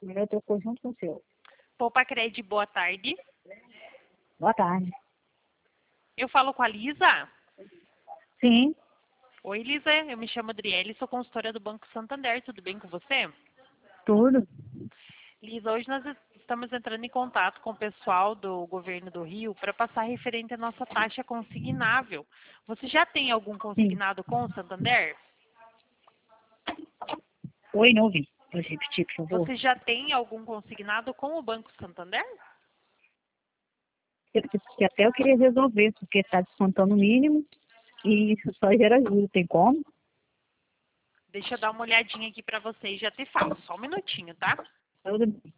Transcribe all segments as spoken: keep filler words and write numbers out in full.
O meu trocou junto com o seu. Poupa Cred, boa tarde. Boa tarde. Eu falo com a Lisa? Sim, Oi, Lisa, eu me chamo Adriele, sou consultora do Banco Santander, tudo bem com você? tudo. Lisa, hoje nós estamos entrando em contato com o pessoal do governo do Rio para passar referente à nossa taxa consignável. Você já tem algum Sim. consignado com o Santander? Oi, não ouvi. Pode repetir, por favor? Você já tem algum consignado com o Banco Santander? Eu disse que até eu queria resolver, porque está descontando o mínimo e isso só gera juros. Tem como? Deixa eu dar uma olhadinha aqui para você e já te falo, só um minutinho, tá? Tudo bem.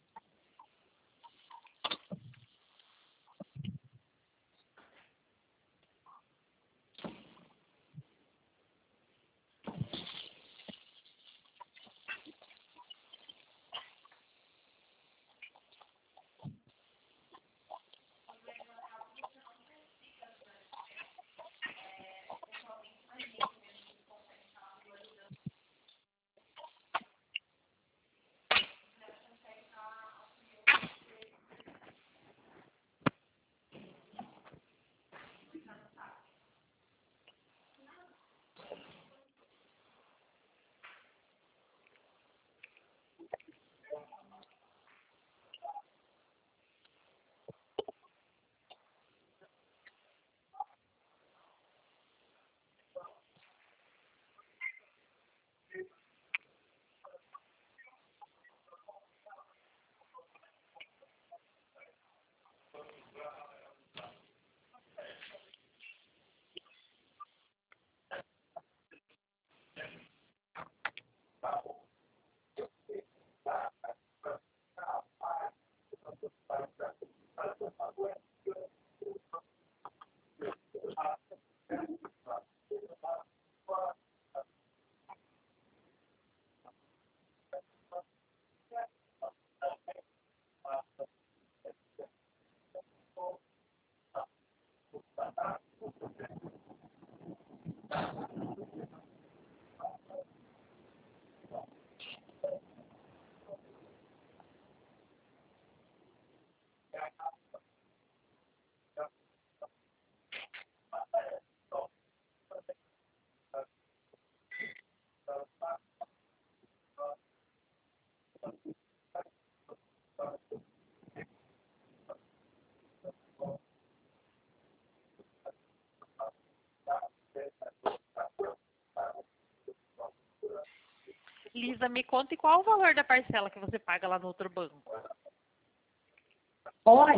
Lisa, me conte qual o valor da parcela que você paga lá no outro banco. Olha,